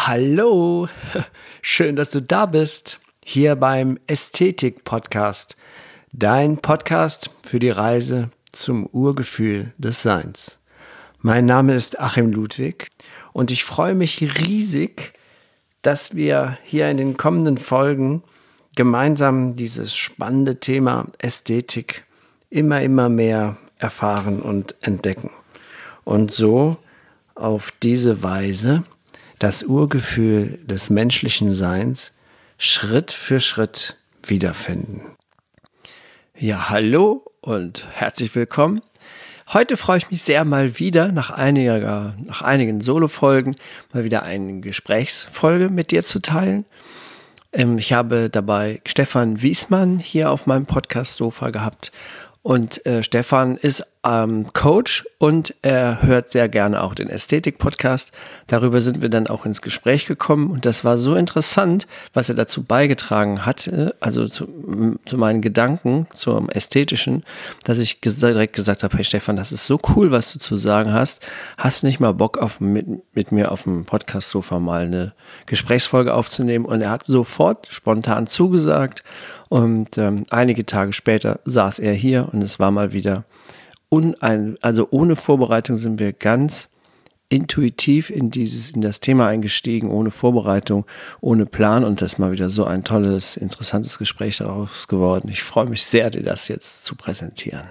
Hallo, schön, dass du da bist, hier beim Ästhetik-Podcast, dein Podcast für die Reise zum Urgefühl des Seins. Mein Name ist Achim Ludwig und ich freue mich riesig, dass wir hier in den kommenden Folgen gemeinsam dieses spannende Thema Ästhetik immer mehr erfahren und entdecken. Und so auf diese Weise das Urgefühl des menschlichen Seins Schritt für Schritt wiederfinden. Ja, hallo und herzlich willkommen. Heute freue ich mich sehr, mal wieder nach einigen Solo-Folgen mal wieder eine Gesprächsfolge mit dir zu teilen. Ich habe dabei Stefan Wiesmann hier auf meinem Podcast-Sofa gehabt. Und Stefan ist Coach und er hört sehr gerne auch den Ästhetik-Podcast. Darüber sind wir dann auch ins Gespräch gekommen und das war so interessant, was er dazu beigetragen hat, also zu meinen Gedanken, zum Ästhetischen, dass ich direkt gesagt habe, hey Stefan, das ist so cool, was du zu sagen hast. Hast nicht mal Bock, mit mir auf dem Podcast-Sofa mal eine Gesprächsfolge aufzunehmen? Und er hat sofort spontan zugesagt. Und einige Tage später saß er hier und es war mal wieder, also ohne Vorbereitung sind wir ganz intuitiv in das Thema eingestiegen, ohne Vorbereitung, ohne Plan und das ist mal wieder so ein tolles, interessantes Gespräch daraus geworden. Ich freue mich sehr, dir das jetzt zu präsentieren.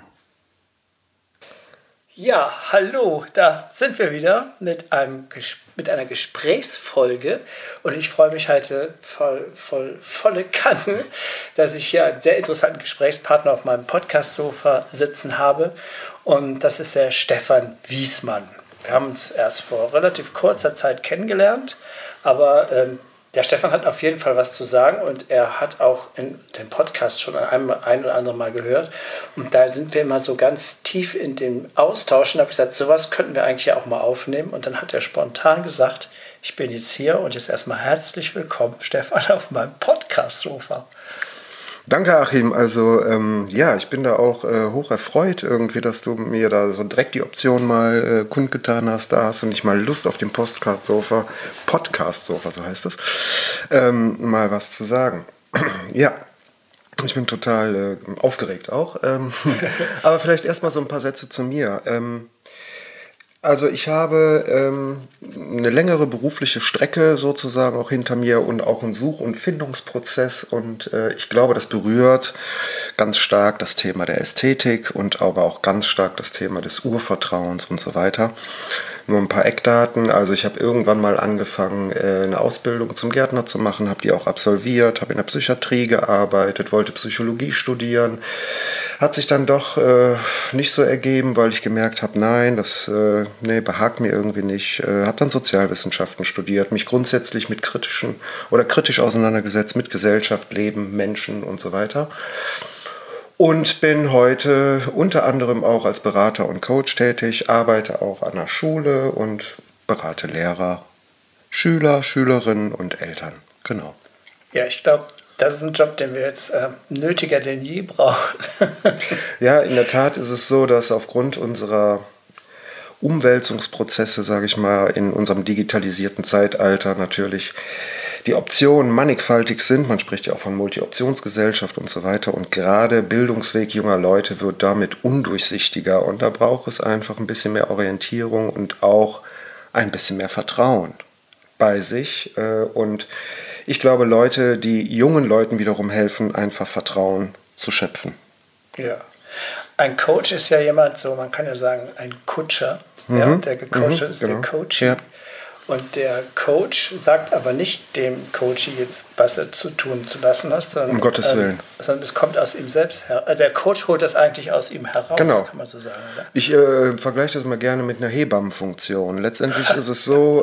Ja, hallo, da sind wir wieder mit einer Gesprächsfolge und ich freue mich heute volle Kanne, dass ich hier einen sehr interessanten Gesprächspartner auf meinem Podcast-Sofa sitzen habe und das ist der Stefan Wiesmann. Wir haben uns erst vor relativ kurzer Zeit kennengelernt, aber der Stefan hat auf jeden Fall was zu sagen und er hat auch in dem Podcast schon ein oder andere Mal gehört. Und da sind wir immer so ganz tief in dem Austausch und habe gesagt, sowas könnten wir eigentlich ja auch mal aufnehmen. Und dann hat er spontan gesagt, ich bin jetzt hier und jetzt erstmal herzlich willkommen, Stefan, auf meinem Podcast-Sofa. Danke, Achim. Also ich bin da auch hoch erfreut irgendwie, dass du mir da so direkt die Option mal kundgetan hast. Da hast du nicht mal Lust auf dem Podcast-Sofa, so heißt es, mal was zu sagen. Ja, ich bin total aufgeregt auch. Aber vielleicht erstmal so ein paar Sätze zu mir. Also ich habe eine längere berufliche Strecke sozusagen auch hinter mir und auch einen Such- und Findungsprozess und ich glaube, das berührt ganz stark das Thema der Ästhetik und aber auch ganz stark das Thema des Urvertrauens und so weiter. Nur ein paar Eckdaten, also ich habe irgendwann mal angefangen, eine Ausbildung zum Gärtner zu machen, habe die auch absolviert, habe in der Psychiatrie gearbeitet, wollte Psychologie studieren. Hat sich dann doch nicht so ergeben, weil ich gemerkt habe, nein, das behagt mir irgendwie nicht. Habe dann Sozialwissenschaften studiert, mich grundsätzlich mit kritisch auseinandergesetzt mit Gesellschaft, Leben, Menschen und so weiter. Und bin heute unter anderem auch als Berater und Coach tätig, arbeite auch an der Schule und berate Lehrer, Schüler, Schülerinnen und Eltern. Genau. Ja, ich glaube, das ist ein Job, den wir jetzt nötiger denn je brauchen. Ja, in der Tat ist es so, dass aufgrund unserer Umwälzungsprozesse, sage ich mal, in unserem digitalisierten Zeitalter natürlich die Optionen mannigfaltig sind. Man spricht ja auch von Multi-Optionsgesellschaft und so weiter. Und gerade Bildungsweg junger Leute wird damit undurchsichtiger. Und da braucht es einfach ein bisschen mehr Orientierung und auch ein bisschen mehr Vertrauen bei sich. Und ich glaube, Leute, die jungen Leuten wiederum helfen, einfach Vertrauen zu schöpfen. Ja. Ein Coach ist ja jemand, so man kann ja sagen, ein Kutscher. Ja, und der gecoacht ist genau. Der Coach. Ja. Und der Coach sagt aber nicht dem Coach jetzt, was er zu tun zu lassen hat, sondern, um Gottes Willen. Sondern es kommt aus ihm selbst her. Der Coach holt das eigentlich aus ihm heraus, genau. Kann man so sagen. Oder? Ich vergleiche das mal gerne mit einer Hebammenfunktion. Letztendlich ist es so,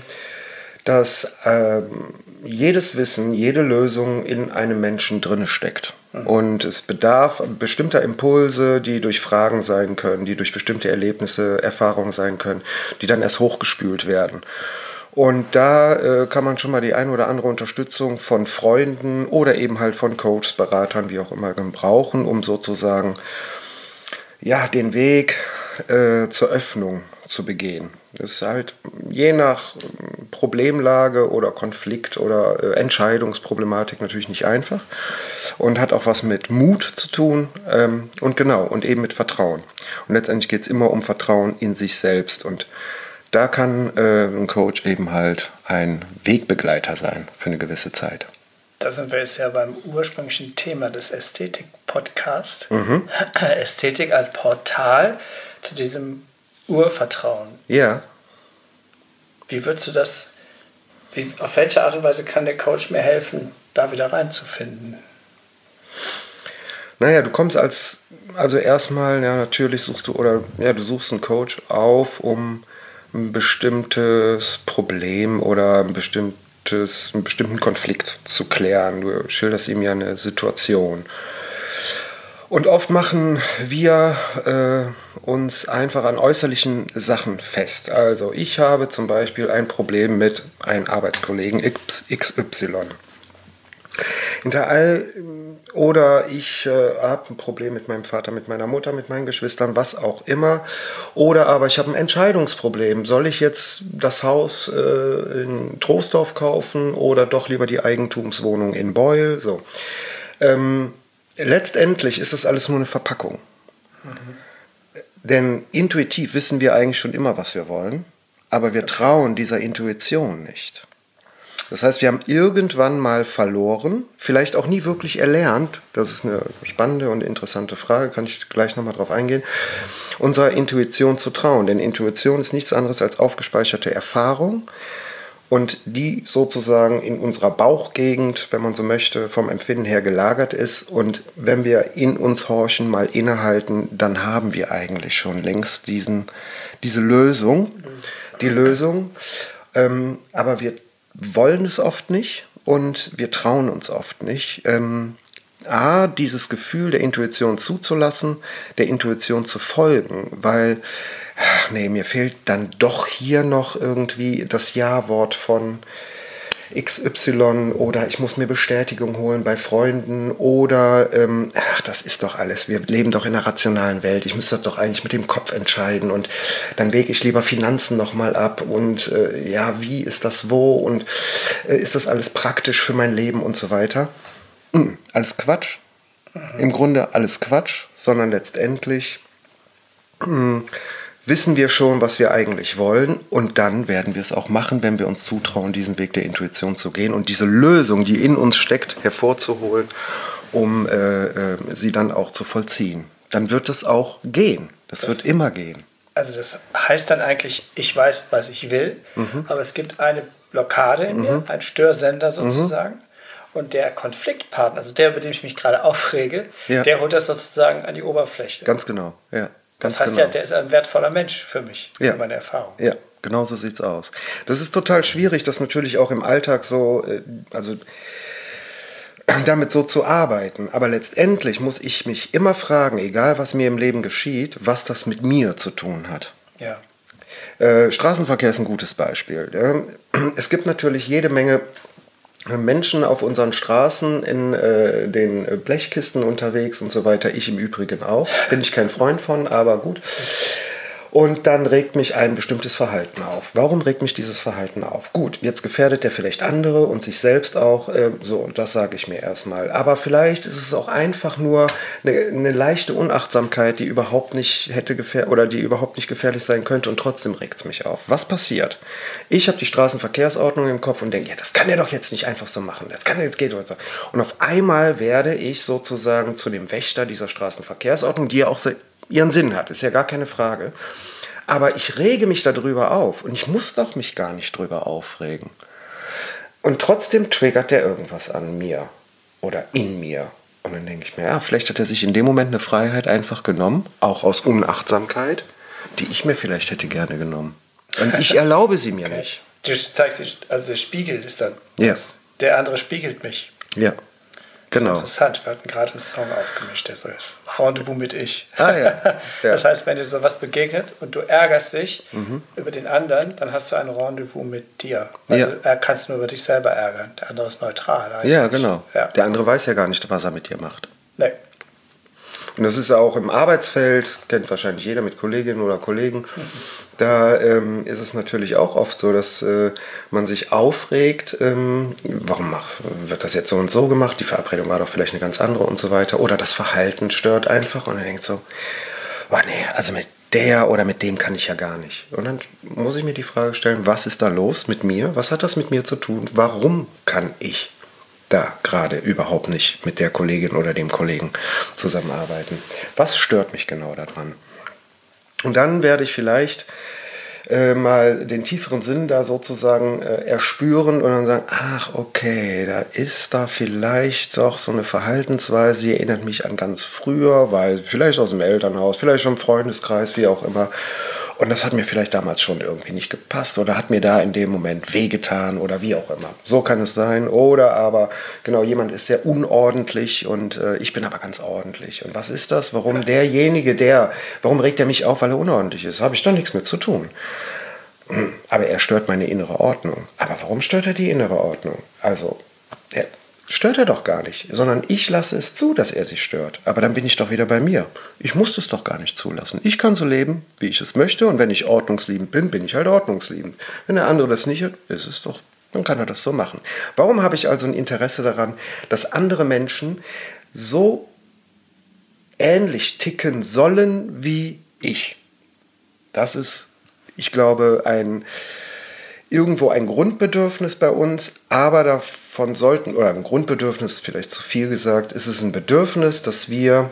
dass jedes Wissen, jede Lösung in einem Menschen drinne steckt. Und es bedarf bestimmter Impulse, die durch Fragen sein können, die durch bestimmte Erlebnisse, Erfahrungen sein können, die dann erst hochgespült werden. Und da kann man schon mal die ein oder andere Unterstützung von Freunden oder eben halt von Coaches, Beratern, wie auch immer, brauchen, um sozusagen den Weg zur Öffnung zu begehen. Das ist halt je nach Problemlage oder Konflikt oder Entscheidungsproblematik natürlich nicht einfach und hat auch was mit Mut zu tun und eben mit Vertrauen. Und letztendlich geht es immer um Vertrauen in sich selbst und da kann ein Coach eben halt ein Wegbegleiter sein für eine gewisse Zeit. Da sind wir jetzt ja beim ursprünglichen Thema des Ästhetik-Podcasts. Ästhetik als Portal zu diesem Urvertrauen. Ja. Wie würdest du das, auf welche Art und Weise kann der Coach mir helfen, da wieder reinzufinden? Naja, du kommst also erstmal, ja, natürlich du suchst einen Coach auf, um ein bestimmtes Problem oder einen bestimmten Konflikt zu klären. Du schilderst ihm ja eine Situation. Und oft machen wir uns einfach an äußerlichen Sachen fest. Also ich habe zum Beispiel ein Problem mit einem Arbeitskollegen XY. Oder ich habe ein Problem mit meinem Vater, mit meiner Mutter, mit meinen Geschwistern, was auch immer. Oder aber ich habe ein Entscheidungsproblem. Soll ich jetzt das Haus in Troisdorf kaufen oder doch lieber die Eigentumswohnung in Beuel? So. Letztendlich ist das alles nur eine Verpackung. Denn intuitiv wissen wir eigentlich schon immer, was wir wollen, aber wir trauen dieser Intuition nicht. Das heißt, wir haben irgendwann mal verloren, vielleicht auch nie wirklich erlernt, das ist eine spannende und interessante Frage, kann ich gleich nochmal drauf eingehen, unserer Intuition zu trauen. Denn Intuition ist nichts anderes als aufgespeicherte Erfahrung und die sozusagen in unserer Bauchgegend, wenn man so möchte, vom Empfinden her gelagert ist. Und wenn wir in uns horchen, mal innehalten, dann haben wir eigentlich schon längst diese Lösung, die Lösung. Aber wir wollen es oft nicht und wir trauen uns oft nicht. Dieses Gefühl der Intuition zuzulassen, der Intuition zu folgen, weil, mir fehlt dann doch hier noch irgendwie das Ja-Wort von XY oder ich muss mir Bestätigung holen bei Freunden oder das ist doch alles, wir leben doch in einer rationalen Welt, ich müsste doch eigentlich mit dem Kopf entscheiden und dann wäge ich lieber Finanzen nochmal ab und wie ist das wo und ist das alles praktisch für mein Leben und so weiter. Alles Quatsch, im Grunde alles Quatsch, sondern letztendlich wissen wir schon, was wir eigentlich wollen und dann werden wir es auch machen, wenn wir uns zutrauen, diesen Weg der Intuition zu gehen und diese Lösung, die in uns steckt, hervorzuholen, um sie dann auch zu vollziehen. Dann wird es auch gehen. Das wird immer gehen. Also das heißt dann eigentlich, ich weiß, was ich will, aber es gibt eine Blockade in mir, ein Störsender sozusagen. Und der Konfliktpartner, also der, über den ich mich gerade aufrege, der holt das sozusagen an die Oberfläche. Ganz genau, ja. Das heißt ja, der ist ein wertvoller Mensch für mich, für meine Erfahrung. Ja, genau so sieht's aus. Das ist total schwierig, das natürlich auch im Alltag so, damit so zu arbeiten. Aber letztendlich muss ich mich immer fragen, egal was mir im Leben geschieht, was das mit mir zu tun hat. Ja. Straßenverkehr ist ein gutes Beispiel. Es gibt natürlich jede Menge Menschen auf unseren Straßen in den Blechkisten unterwegs und so weiter. Ich im Übrigen auch. Bin ich kein Freund von, aber gut. Und dann regt mich ein bestimmtes Verhalten auf. Warum regt mich dieses Verhalten auf? Gut, jetzt gefährdet der vielleicht andere und sich selbst auch. Das sage ich mir erstmal. Aber vielleicht ist es auch einfach nur eine leichte Unachtsamkeit, die überhaupt nicht die überhaupt nicht gefährlich sein könnte und trotzdem regt es mich auf. Was passiert? Ich habe die Straßenverkehrsordnung im Kopf und denke, ja, das kann er doch jetzt nicht einfach so machen. Das kann jetzt geht oder so. Und auf einmal werde ich sozusagen zu dem Wächter dieser Straßenverkehrsordnung, die ja auch ihren Sinn hat, ist ja gar keine Frage. Aber ich rege mich darüber auf und ich muss doch mich gar nicht drüber aufregen. Und trotzdem triggert der irgendwas an mir oder in mir. Und dann denke ich mir, ja, vielleicht hat er sich in dem Moment eine Freiheit einfach genommen, auch aus Unachtsamkeit, die ich mir vielleicht hätte gerne genommen. Und ich erlaube sie mir nicht. Du zeigst, also der Spiegel ist dann, der andere spiegelt mich. Ja. Genau. Das ist interessant, wir hatten gerade einen Song aufgemischt, der so ist. Rendezvous mit ich. Ja. Das heißt, wenn dir sowas begegnet und du ärgerst dich über den anderen, dann hast du ein Rendezvous mit dir. Weil du kannst nur über dich selber ärgern. Der andere ist neutral eigentlich. Ja, genau. Ja. Der andere weiß ja gar nicht, was er mit dir macht. Nee. Und das ist auch im Arbeitsfeld, kennt wahrscheinlich jeder mit Kolleginnen oder Kollegen, da ist es natürlich auch oft so, dass man sich aufregt, warum wird das jetzt so und so gemacht, die Verabredung war doch vielleicht eine ganz andere und so weiter. Oder das Verhalten stört einfach und man denkt so, oh nee, also mit der oder mit dem kann ich ja gar nicht. Und dann muss ich mir die Frage stellen, was ist da los mit mir? Was hat das mit mir zu tun? Warum kann ich da gerade überhaupt nicht mit der Kollegin oder dem Kollegen zusammenarbeiten? Was stört mich genau daran? Und dann werde ich vielleicht mal den tieferen Sinn da sozusagen erspüren und dann sagen, ach okay, da ist da vielleicht doch so eine Verhaltensweise, die erinnert mich an ganz früher, weil vielleicht aus dem Elternhaus, vielleicht vom Freundeskreis, wie auch immer. Und das hat mir vielleicht damals schon irgendwie nicht gepasst oder hat mir da in dem Moment wehgetan oder wie auch immer. So kann es sein. Oder aber, genau, jemand ist sehr unordentlich und ich bin aber ganz ordentlich. Und was ist das? Warum warum regt er mich auf, weil er unordentlich ist? Habe ich doch nichts mit zu tun. Aber er stört meine innere Ordnung. Aber warum stört er die innere Ordnung? Also, stört er doch gar nicht, sondern ich lasse es zu, dass er sich stört. Aber dann bin ich doch wieder bei mir. Ich muss es doch gar nicht zulassen. Ich kann so leben, wie ich es möchte. Und wenn ich ordnungsliebend bin, bin ich halt ordnungsliebend. Wenn der andere das nicht hat, ist es doch, dann kann er das so machen. Warum habe ich also ein Interesse daran, dass andere Menschen so ähnlich ticken sollen wie ich? Das ist, ich glaube, irgendwo ein Grundbedürfnis bei uns, aber davon sollten, oder ein Grundbedürfnis, vielleicht zu viel gesagt, ist es ein Bedürfnis, dass wir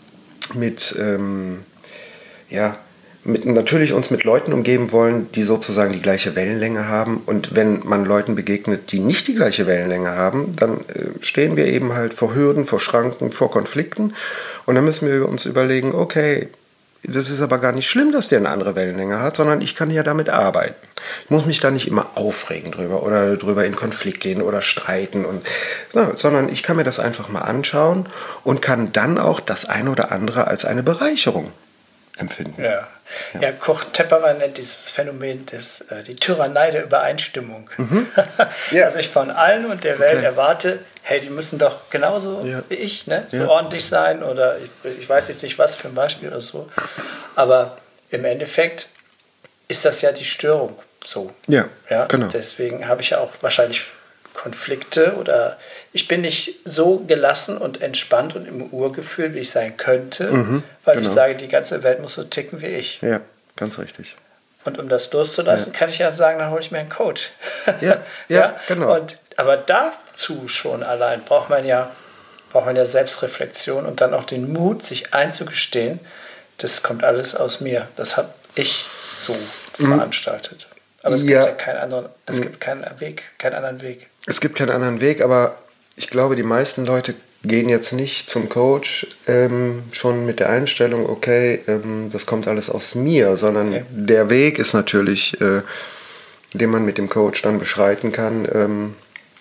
natürlich uns mit Leuten umgeben wollen, die sozusagen die gleiche Wellenlänge haben. Und wenn man Leuten begegnet, die nicht die gleiche Wellenlänge haben, dann stehen wir eben halt vor Hürden, vor Schranken, vor Konflikten. Und dann müssen wir uns überlegen, okay, das ist aber gar nicht schlimm, dass der eine andere Wellenlänge hat, sondern ich kann ja damit arbeiten. Ich muss mich da nicht immer aufregen drüber oder drüber in Konflikt gehen oder streiten, sondern ich kann mir das einfach mal anschauen und kann dann auch das eine oder andere als eine Bereicherung empfinden. Ja, Kurt Tepperwein nennt dieses Phänomen die Tyrannei der Übereinstimmung. Ja. Dass ich von allen und der Welt erwarte, hey, die müssen doch genauso wie ich, ne? So ordentlich sein oder ich weiß jetzt nicht was für ein Beispiel oder so. Aber im Endeffekt ist das ja die Störung so. Ja, genau. Deswegen habe ich ja auch wahrscheinlich Konflikte oder ich bin nicht so gelassen und entspannt und im Urgefühl, wie ich sein könnte, weil ich sage, die ganze Welt muss so ticken wie ich. Ja, ganz richtig. Und um das loszulassen, kann ich ja sagen, dann hole ich mir einen Coach. Ja, genau. Aber dazu schon allein braucht man ja Selbstreflexion und dann auch den Mut, sich einzugestehen, das kommt alles aus mir. Das habe ich so veranstaltet. Aber es gibt ja keinen anderen Weg. Es gibt keinen anderen Weg, aber ich glaube, die meisten Leute gehen jetzt nicht zum Coach schon mit der Einstellung, okay, das kommt alles aus mir, sondern der Weg ist natürlich, den man mit dem Coach dann beschreiten kann,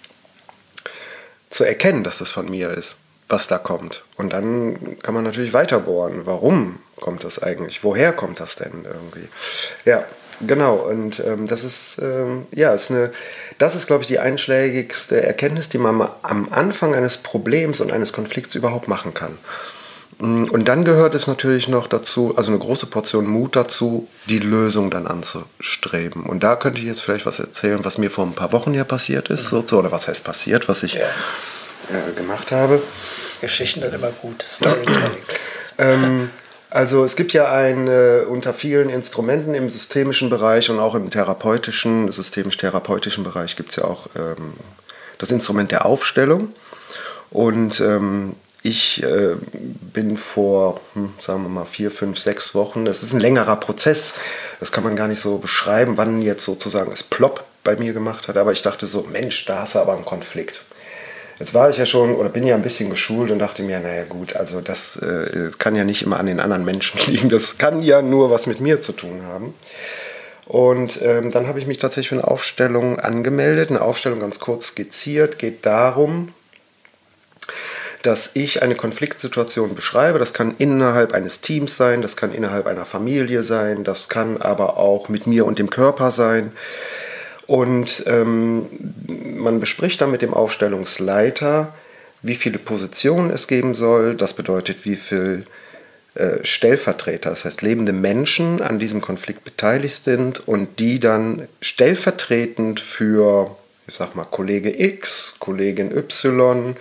zu erkennen, dass das von mir ist, was da kommt. Und dann kann man natürlich weiter bohren. Warum kommt das eigentlich? Woher kommt das denn irgendwie? Ja, genau. Und das ist, das ist, glaube ich, die einschlägigste Erkenntnis, die man am Anfang eines Problems und eines Konflikts überhaupt machen kann. Und dann gehört es natürlich noch dazu, also eine große Portion Mut dazu, die Lösung dann anzustreben. Und da könnte ich jetzt vielleicht was erzählen, was mir vor ein paar Wochen ja passiert ist, oder was heißt passiert, was ich gemacht habe. Geschichten sind immer gut, Storytelling. Also es gibt ja unter vielen Instrumenten im systemischen Bereich und auch im systemisch-therapeutischen Bereich gibt es ja auch das Instrument der Aufstellung. Und ich bin vor, sagen wir mal, 4, 5, 6 Wochen, das ist ein längerer Prozess, das kann man gar nicht so beschreiben, wann jetzt sozusagen es plopp bei mir gemacht hat, aber ich dachte so, Mensch, da hast du aber einen Konflikt. Jetzt war ich ja schon, oder bin ja ein bisschen geschult und dachte mir, naja gut, also das kann ja nicht immer an den anderen Menschen liegen, das kann ja nur was mit mir zu tun haben. Und dann habe ich mich tatsächlich für eine Aufstellung angemeldet, eine Aufstellung ganz kurz skizziert, geht darum, dass ich eine Konfliktsituation beschreibe. Das kann innerhalb eines Teams sein, das kann innerhalb einer Familie sein, das kann aber auch mit mir und dem Körper sein. Und man bespricht dann mit dem Aufstellungsleiter, wie viele Positionen es geben soll. Das bedeutet, wie viel Stellvertreter, das heißt lebende Menschen an diesem Konflikt beteiligt sind und die dann stellvertretend für, ich sag mal, Kollege X, Kollegin Y,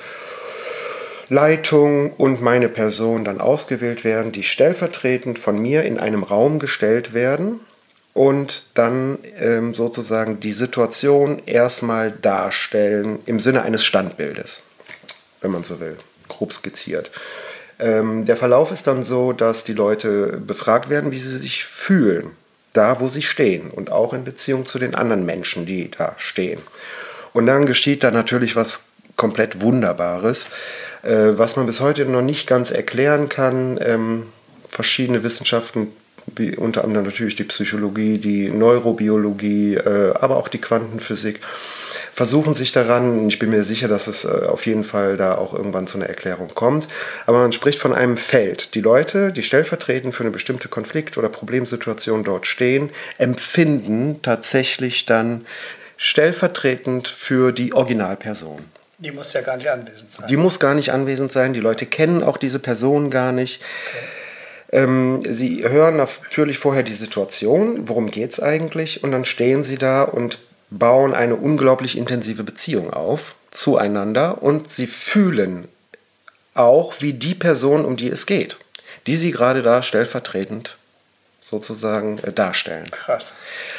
Leitung und meine Person dann ausgewählt werden, die stellvertretend von mir in einem Raum gestellt werden und dann sozusagen die Situation erstmal darstellen im Sinne eines Standbildes, wenn man so will, grob skizziert. Der Verlauf ist dann so, dass die Leute befragt werden, wie sie sich fühlen, da wo sie stehen und auch in Beziehung zu den anderen Menschen, die da stehen. Und dann geschieht da natürlich was komplett Wunderbares, was man bis heute noch nicht ganz erklären kann. Verschiedene Wissenschaften, wie unter anderem natürlich die Psychologie, die Neurobiologie, aber auch die Quantenphysik, versuchen sich daran. Ich bin mir sicher, dass es auf jeden Fall da auch irgendwann zu einer Erklärung kommt. Aber man spricht von einem Feld. Die Leute, die stellvertretend für eine bestimmte Konflikt- oder Problemsituation dort stehen, empfinden tatsächlich dann stellvertretend für die Originalperson. Die muss ja gar nicht anwesend sein. Die muss gar nicht anwesend sein. Die Leute kennen auch diese Person gar nicht. Okay. Sie hören natürlich vorher die Situation, worum geht es eigentlich, und dann stehen sie da und bauen eine unglaublich intensive Beziehung auf zueinander und sie fühlen auch, wie die Person, um die es geht, die sie gerade da stellvertretend sozusagen darstellen. Krass.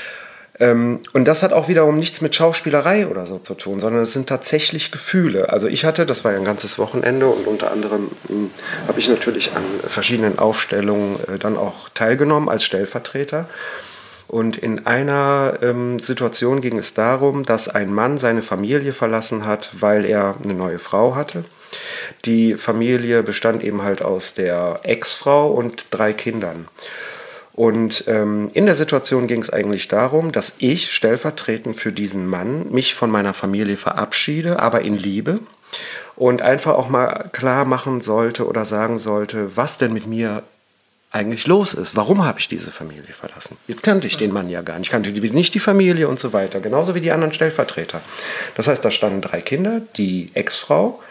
Und das hat auch wiederum nichts mit Schauspielerei oder so zu tun, sondern es sind tatsächlich Gefühle. Also ich hatte, das war ja ein ganzes Wochenende und unter anderem habe ich natürlich an verschiedenen Aufstellungen dann auch teilgenommen als Stellvertreter. Und in einer Situation ging es darum, dass ein Mann seine Familie verlassen hat, weil er eine neue Frau hatte. Die Familie bestand eben halt aus der Ex-Frau und 3 Kindern. Und in der Situation ging es eigentlich darum, dass ich stellvertretend für diesen Mann mich von meiner Familie verabschiede, aber in Liebe. Und einfach auch mal klar machen sollte oder sagen sollte, was denn mit mir eigentlich los ist. Warum habe ich diese Familie verlassen? Jetzt kannte ich den Mann ja gar nicht. Ich kannte nicht die Familie und so weiter. Genauso wie die anderen Stellvertreter. Das heißt, da standen 3 Kinder, die Ex-Frau,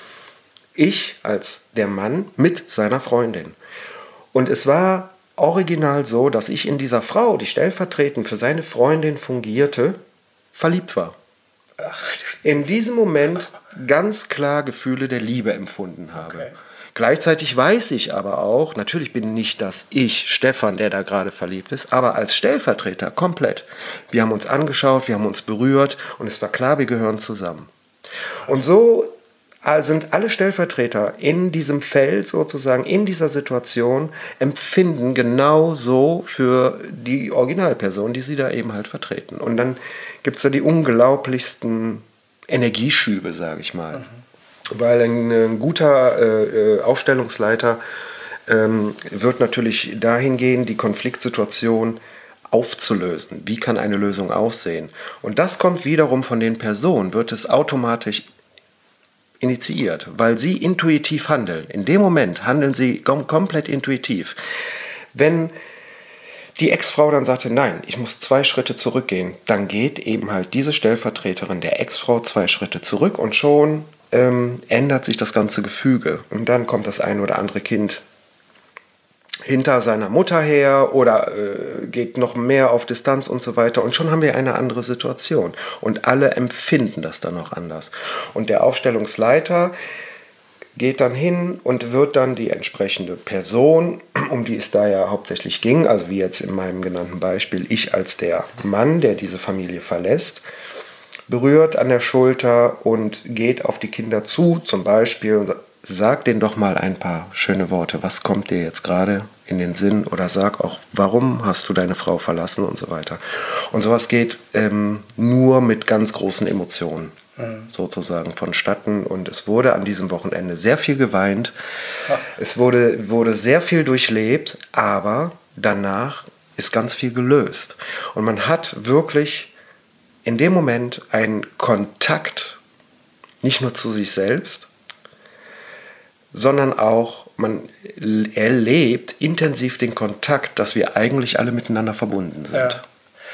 ich als der Mann mit seiner Freundin. Und es war original so, dass ich in dieser Frau, die stellvertretend für seine Freundin fungierte, verliebt war. In diesem Moment ganz klar Gefühle der Liebe empfunden habe. Okay. Gleichzeitig weiß ich aber auch, natürlich bin nicht das ich, Stefan, der da gerade verliebt ist, aber als Stellvertreter komplett. Wir haben uns angeschaut, wir haben uns berührt und es war klar, wir gehören zusammen. Und so sind alle Stellvertreter in diesem Feld sozusagen, in dieser Situation, empfinden genau so für die Originalperson, die sie da eben halt vertreten. Und dann gibt es da die unglaublichsten Energieschübe, sage ich mal. Weil ein guter Aufstellungsleiter wird natürlich dahin gehen, die Konfliktsituation aufzulösen. Wie kann eine Lösung aussehen? Und das kommt wiederum von den Personen, wird es automatisch initiiert, weil sie intuitiv handeln. In dem Moment handeln sie komplett intuitiv. Wenn die Ex-Frau dann sagte, nein, ich muss 2 Schritte zurückgehen, dann geht eben halt diese Stellvertreterin der Ex-Frau 2 Schritte zurück und schon ändert sich das ganze Gefüge. Und dann kommt das ein oder andere Kind hinter seiner Mutter her oder geht noch mehr auf Distanz und so weiter. Und schon haben wir eine andere Situation. Und alle empfinden das dann noch anders. Und der Aufstellungsleiter geht dann hin und wird dann die entsprechende Person, um die es da ja hauptsächlich ging, also wie jetzt in meinem genannten Beispiel, ich als der Mann, der diese Familie verlässt, berührt an der Schulter und geht auf die Kinder zu, zum Beispiel, und sagt denen doch mal ein paar schöne Worte. Was kommt dir jetzt gerade in den Sinn? Oder sag auch, warum hast du deine Frau verlassen und so weiter. Und sowas geht nur mit ganz großen Emotionen sozusagen vonstatten. Und es wurde an diesem Wochenende sehr viel geweint. Ja. Es wurde sehr viel durchlebt, aber danach ist ganz viel gelöst. Und man hat wirklich in dem Moment einen Kontakt, nicht nur zu sich selbst, sondern auch, man erlebt intensiv den Kontakt, dass wir eigentlich alle miteinander verbunden sind. Ja.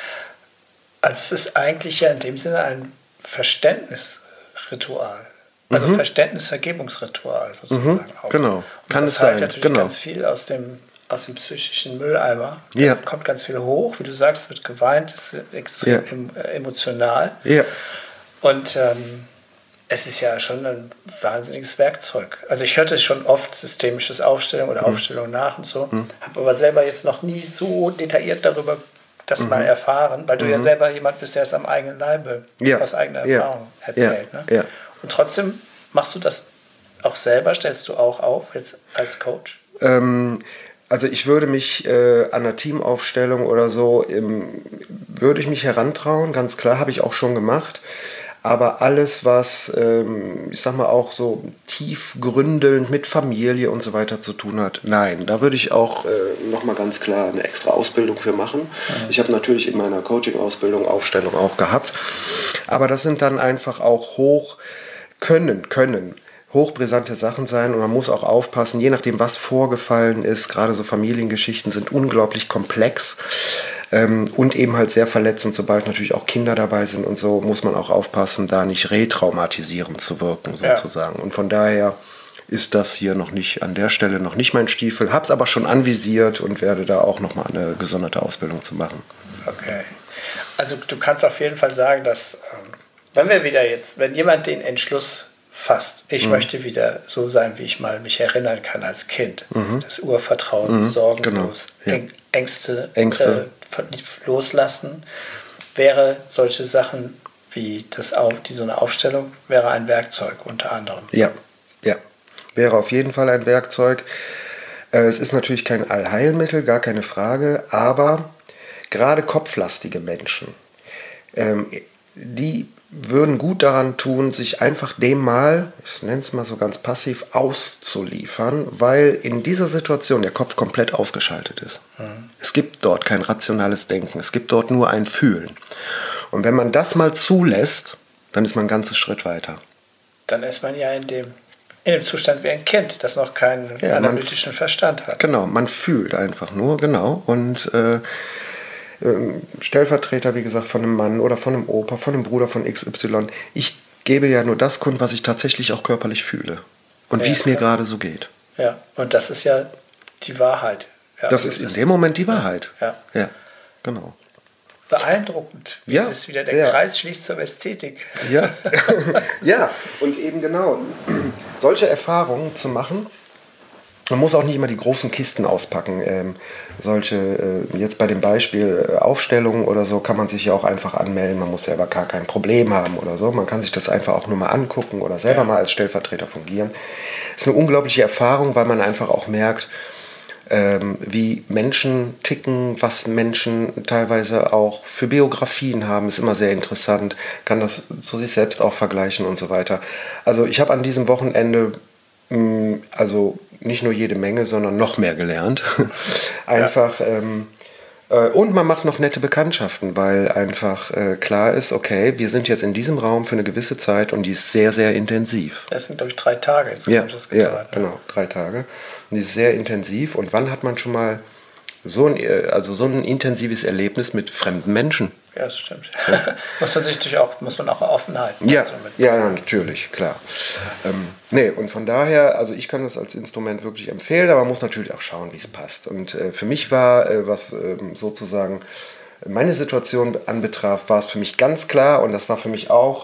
Also es ist eigentlich ja in dem Sinne ein Verständnisritual. Also Verständnis-Vergebungsritual sozusagen auch. Genau, Und kann das es sein. natürlich Genau. ganz viel aus dem psychischen Mülleimer. Ja. Da kommt ganz viel hoch, wie du sagst, wird geweint, ist extrem emotional. Ja. Und es ist ja schon ein wahnsinniges Werkzeug. Also ich hörte schon oft systemisches Aufstellung oder Aufstellung nach und so, habe aber selber jetzt noch nie so detailliert darüber das mal erfahren, weil du ja selber jemand bist, der es am eigenen Leibe aus eigener Erfahrung erzählt. Ne? Ja. Und trotzdem machst du das auch selber, stellst du auch auf jetzt als Coach? Also ich würde mich an einer Teamaufstellung oder so, würde ich mich herantrauen, ganz klar, habe ich auch schon gemacht. Aber alles, was, ich sag mal, auch so tiefgründelnd mit Familie und so weiter zu tun hat, nein, da würde ich auch nochmal ganz klar eine extra Ausbildung für machen. Ich habe natürlich in meiner Coaching-Ausbildung Aufstellung auch gehabt. Aber das sind dann einfach auch hochbrisante Sachen sein und man muss auch aufpassen, je nachdem, was vorgefallen ist, gerade so Familiengeschichten sind unglaublich komplex. Und eben halt sehr verletzend, sobald natürlich auch Kinder dabei sind und so, muss man auch aufpassen, da nicht retraumatisierend zu wirken, sozusagen. Ja. Und von daher ist das hier noch nicht, an der Stelle noch nicht mein Stiefel, hab's aber schon anvisiert und werde da auch nochmal eine gesonderte Ausbildung zu machen. Okay. Also du kannst auf jeden Fall sagen, dass, wenn jemand den Entschluss fasst, ich möchte wieder so sein, wie ich mal mich erinnern kann als Kind, das Urvertrauen, sorgenlos, genau. Ängste. Loslassen, wäre solche Sachen wie so eine Aufstellung, wäre ein Werkzeug unter anderem. Ja, wäre auf jeden Fall ein Werkzeug. Es ist natürlich kein Allheilmittel, gar keine Frage, aber gerade kopflastige Menschen, die würden gut daran tun, sich einfach dem mal, ich nenne es mal so ganz passiv, auszuliefern, weil in dieser Situation der Kopf komplett ausgeschaltet ist. Es gibt dort kein rationales Denken, es gibt dort nur ein Fühlen. Und wenn man das mal zulässt, dann ist man einen ganzen Schritt weiter. Dann ist man ja in dem Zustand wie ein Kind, das noch keinen analytischen Verstand hat. Genau, man fühlt einfach nur, genau. Und Stellvertreter, wie gesagt, von einem Mann oder von einem Opa, von einem Bruder von XY. Ich gebe ja nur das kund, was ich tatsächlich auch körperlich fühle. Und wie es mir gerade so geht. Ja, und das ist ja die Wahrheit. Ja, das ist in dem Moment die Wahrheit. Ja, genau. Beeindruckend, wie es wieder der Kreis schließt zur Ästhetik. Ja. Ja, und eben genau, solche Erfahrungen zu machen. Man muss auch nicht immer die großen Kisten auspacken. Jetzt bei dem Beispiel Aufstellungen oder so, kann man sich ja auch einfach anmelden. Man muss selber gar kein Problem haben oder so. Man kann sich das einfach auch nur mal angucken oder selber mal als Stellvertreter fungieren. Das ist eine unglaubliche Erfahrung, weil man einfach auch merkt, wie Menschen ticken, was Menschen teilweise auch für Biografien haben, ist immer sehr interessant. Kann das zu sich selbst auch vergleichen und so weiter. Also ich habe an diesem Wochenende nicht nur jede Menge, sondern noch mehr gelernt. Einfach. Und man macht noch nette Bekanntschaften, weil einfach klar ist, okay, wir sind jetzt in diesem Raum für eine gewisse Zeit und die ist sehr, sehr intensiv. Das sind, glaube ich, 3 Tage. Genau, 3 Tage. Und die ist sehr intensiv. Und wann hat man schon mal so ein intensives Erlebnis mit fremden Menschen? Ja, das stimmt. Ja. muss man auch offen halten. Ja, natürlich, klar. Und von daher, also ich kann das als Instrument wirklich empfehlen, aber man muss natürlich auch schauen, wie es passt. Und für mich war, was sozusagen meine Situation anbetraf, war es für mich ganz klar und das war für mich auch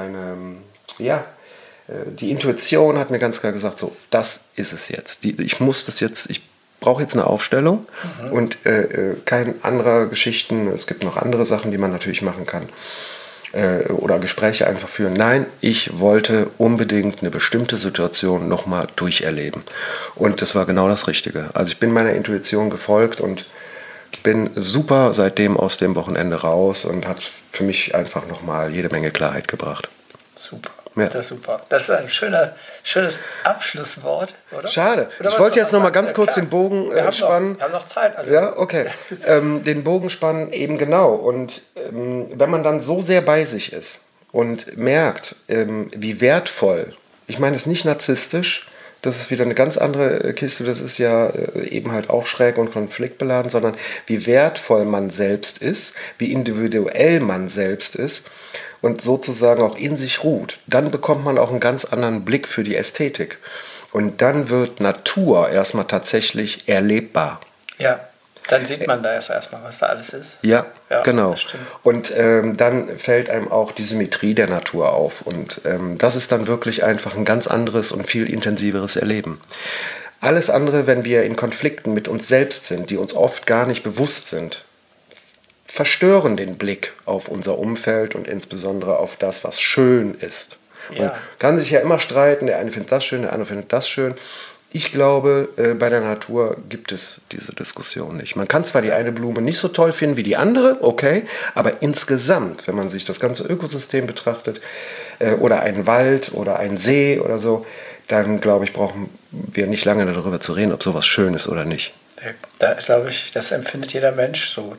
die Intuition hat mir ganz klar gesagt, so, das ist es jetzt. Ich brauche jetzt eine Aufstellung und keine andere Geschichten. Es gibt noch andere Sachen, die man natürlich machen kann. Oder Gespräche einfach führen. Nein, ich wollte unbedingt eine bestimmte Situation nochmal durcherleben. Und das war genau das Richtige. Also ich bin meiner Intuition gefolgt und bin super seitdem aus dem Wochenende raus und hat für mich einfach nochmal jede Menge Klarheit gebracht. Super. Ja. Das ist super. Das ist ein schönes Abschlusswort, oder? Schade. Ich wollte jetzt noch mal ganz kurz den Bogen spannen. Wir haben noch Zeit. Also. Ja, okay. Den Bogen spannen, eben genau. Und wenn man dann so sehr bei sich ist und merkt, wie wertvoll, ich meine es ist nicht narzisstisch, das ist wieder eine ganz andere Kiste, das ist ja eben halt auch schräg und konfliktbeladen, sondern wie wertvoll man selbst ist, wie individuell man selbst ist und sozusagen auch in sich ruht, dann bekommt man auch einen ganz anderen Blick für die Ästhetik. Und dann wird Natur erstmal tatsächlich erlebbar. Ja, dann sieht man da erstmal, was da alles ist. Ja, genau. Das stimmt. Und dann fällt einem auch die Symmetrie der Natur auf. Und das ist dann wirklich einfach ein ganz anderes und viel intensiveres Erleben. Alles andere, wenn wir in Konflikten mit uns selbst sind, die uns oft gar nicht bewusst sind, verstören den Blick auf unser Umfeld und insbesondere auf das, was schön ist. Ja. Man kann sich ja immer streiten, der eine findet das schön, der andere findet das schön. Ich glaube, bei der Natur gibt es diese Diskussion nicht. Man kann zwar die eine Blume nicht so toll finden wie die andere, okay, aber insgesamt, wenn man sich das ganze Ökosystem betrachtet, oder einen Wald oder einen See oder so, dann glaube ich, brauchen wir nicht lange darüber zu reden, ob sowas schön ist oder nicht. Da glaube ich, das empfindet jeder Mensch so.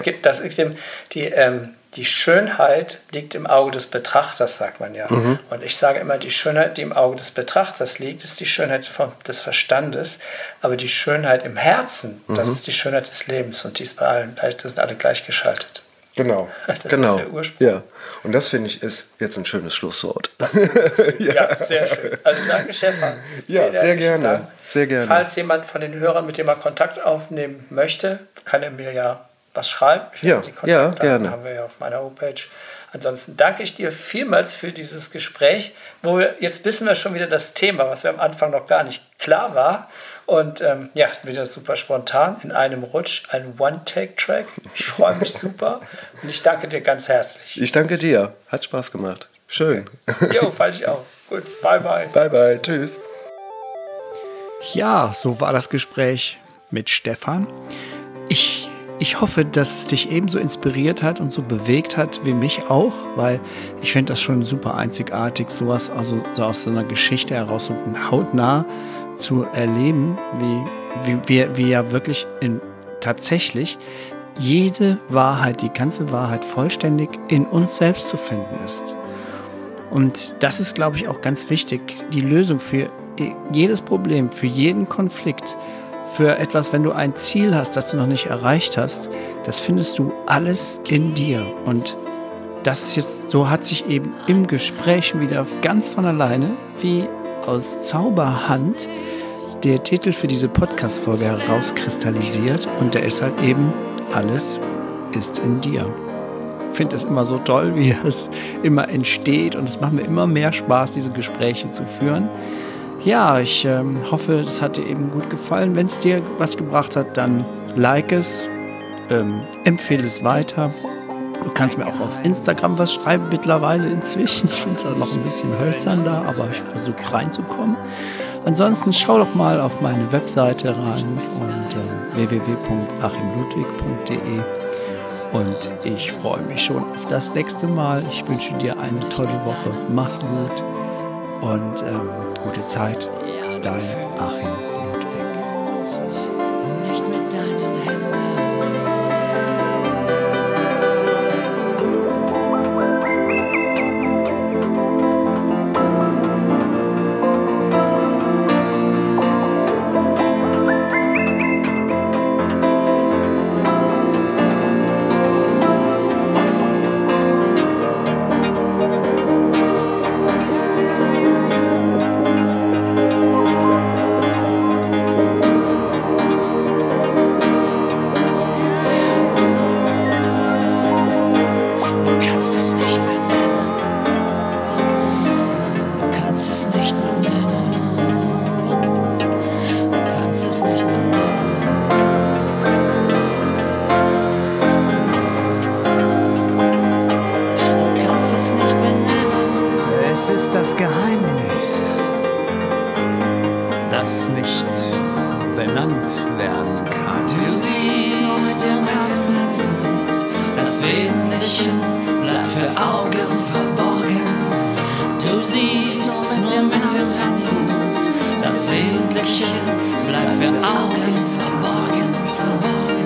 Die Schönheit liegt im Auge des Betrachters, sagt man ja. Und ich sage immer, die Schönheit, die im Auge des Betrachters liegt, ist die Schönheit des Verstandes. Aber die Schönheit im Herzen, das ist die Schönheit des Lebens. Und die ist bei allen, das sind alle gleichgeschaltet. Genau. Das genau. ist der Ursprung. Ja. Und das finde ich ist jetzt ein schönes Schlusswort. Ja, sehr schön. Also danke, Stefan. Ja, sehr gerne. Dank. Sehr gerne. Falls jemand von den Hörern mit dem er Kontakt aufnehmen möchte, kann er mir ja was schreiben. Ja, Die Kontaktdaten gerne. haben wir ja auf meiner Homepage. Ansonsten danke ich dir vielmals für dieses Gespräch, jetzt wissen wir schon wieder das Thema, was wir am Anfang noch gar nicht klar war. Und wieder super spontan, in einem Rutsch, ein One-Take-Track. Ich freue mich super und ich danke dir ganz herzlich. Ich danke dir. Hat Spaß gemacht. Schön. Jo, fand ich auch. Gut, bye bye. Bye bye. Tschüss. Ja, so war das Gespräch mit Stefan. Ich hoffe, dass es dich ebenso inspiriert hat und so bewegt hat wie mich auch, weil ich finde das schon super einzigartig, sowas also so aus so einer Geschichte heraus so hautnah zu erleben, wie ja wirklich tatsächlich jede Wahrheit, die ganze Wahrheit vollständig in uns selbst zu finden ist. Und das ist, glaube ich, auch ganz wichtig, die Lösung für jedes Problem, für jeden Konflikt, für etwas, wenn du ein Ziel hast, das du noch nicht erreicht hast, das findest du alles in dir. Und das ist jetzt, so hat sich eben im Gespräch wieder ganz von alleine, wie aus Zauberhand, der Titel für diese Podcast-Folge herauskristallisiert. Und der ist halt eben, alles ist in dir. Ich finde es immer so toll, wie das immer entsteht. Und es macht mir immer mehr Spaß, diese Gespräche zu führen. Ja, ich hoffe, es hat dir eben gut gefallen. Wenn es dir was gebracht hat, dann like es, empfehle es weiter. Du kannst mir auch auf Instagram was schreiben mittlerweile inzwischen. Ich finde es auch noch ein bisschen hölzern da, aber ich versuche reinzukommen. Ansonsten schau doch mal auf meine Webseite rein und www.achimludwig.de. Und ich freue mich schon auf das nächste Mal. Ich wünsche dir eine tolle Woche. Mach's gut und gute Zeit. Dein Achim Ludwig. Nicht mit deinen Händen. Es ist das Geheimnis, das nicht benannt werden kann. Du siehst im Herzen, das Wesentliche bleibt für Augen verborgen. Du siehst nur mit dem Herzen, das Wesentliche bleibt für Augen verborgen, verborgen.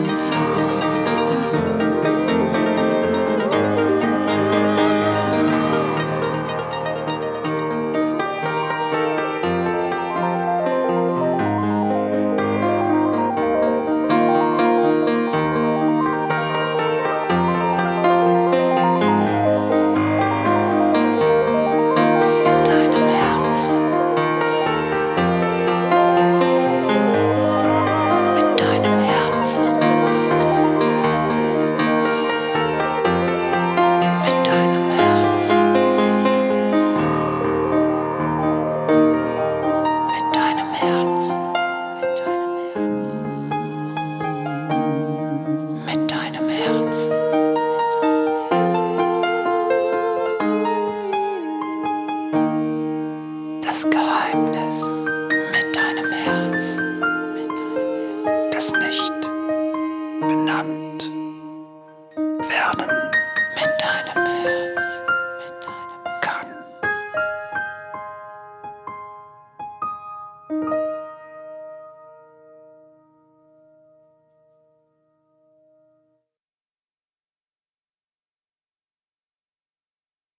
das Gehör.